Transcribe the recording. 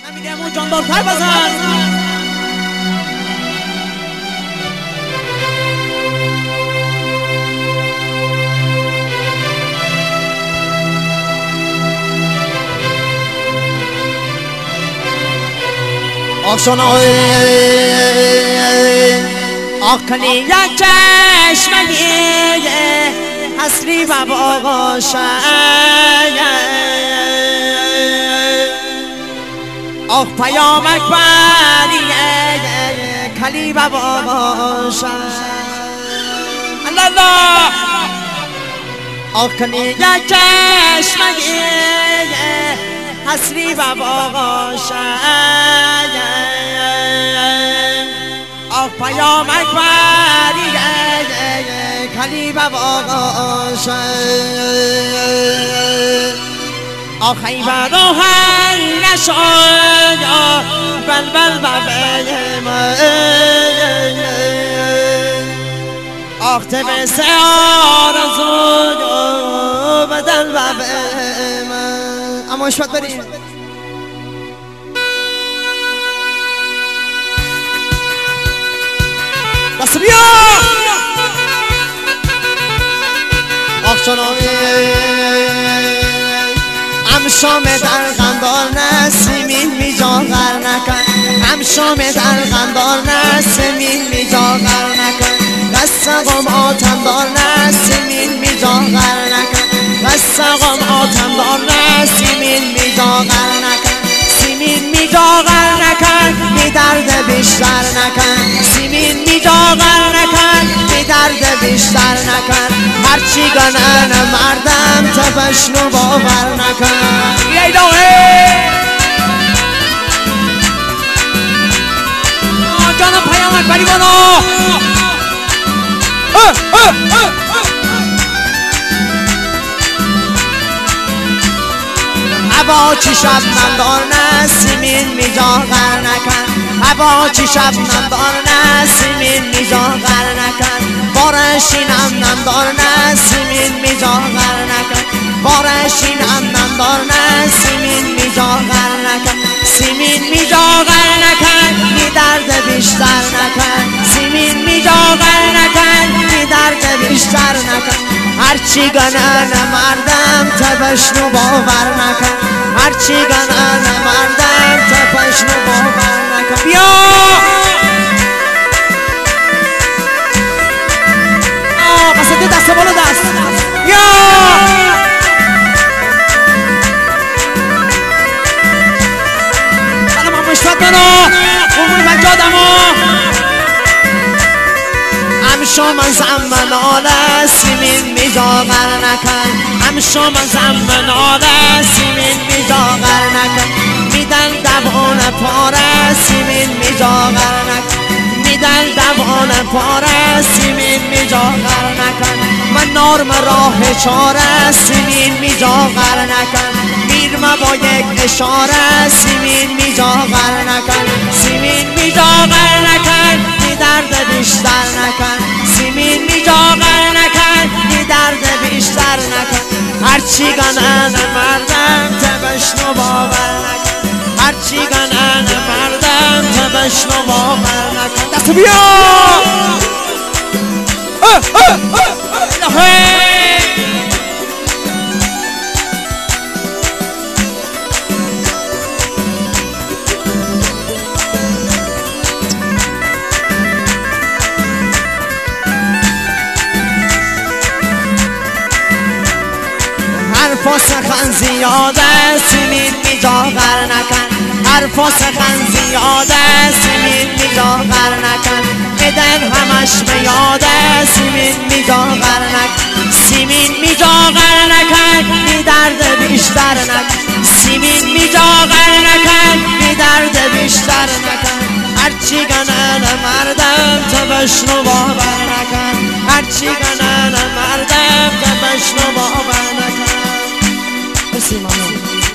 امیدمون جاندارتر بزن. آخشانای آکنی یک چشمگی حسری و باغاشه آخ پیامک بریه کلی و باغاشه الله آکنی یک چشمگی حسری و باغاشه آخ پیامک بریه کلی و باغاشه آخ خیبر و هی نشد بلبل ببه من آخ تبسه آرزو بدل ببه من اما شبت بریم دست بیا آخ چنانه شام در غندار نسیمین می جا غر نکن شام در غندار نسیمین می جا غر نکن قصقم آتم دار نسیمین می جا غر نکن قصقم آتم دار نسیمین می جا غر نکن سیمین می جا غر نکن بی درد بیشتر نکن سیمین می جا غر نکن بی درد بیشتر نکن هرچی گنن مردم تبشنو باور نکن جانم پیامک بریبانو هوا چی شب نمدار نسیمین می جا غر نکن هوا چی شب نمدار نسیمین می جا غر نکن بارشینم نمدار نسیمین می جا غر نکن بارشینم نمدار نسیمین می جا غر نکن سیمین می جا غر نکن بی درد بیشتر نکن سیمین می جا غر نکن بی درد بیشتر نکن هرچی گنن مردم تبشنو باور نکن هرچی گنن مردم تبشنو باور نکن بیا پس ده دست بالا دست بیا سلام هم مشفت بنا قربون مجادمو شما زمن آله سیمین می جا غر نکن شما زمن آله سیمین می جا غر نکن میدن دوان پاره سیمین می جا غر نکن میدن دوان پاره سیمین می جا غر نکن من نرم راه چاره سیمین می جا غر نکن میرم با یک اشاره سیمین می جا غر نکن سیمین می جا غر نکن بی درد بیشتر نکن سیمین می جا غر نکن بی درد بیشتر نکن هرچی گنن مردم تبشنو باور نکن هرچی گنن مردم تبشنو باور نکن دست بیا حرفا سخن زیاده سیمین می جا غر نکن حرفا سخن زیاده سیمین می جا غر نکن بدن همش بیاده سیمین می جا غر نکن سیمین می جا غر نکن بی درد بیشتر نکن سیمین می جا غر نکن بی درد بیشتر نکن هرچی گنن مردم تبشنو باور نکن هرچی گنن مردم تبشنو باور نکن. Merci maman.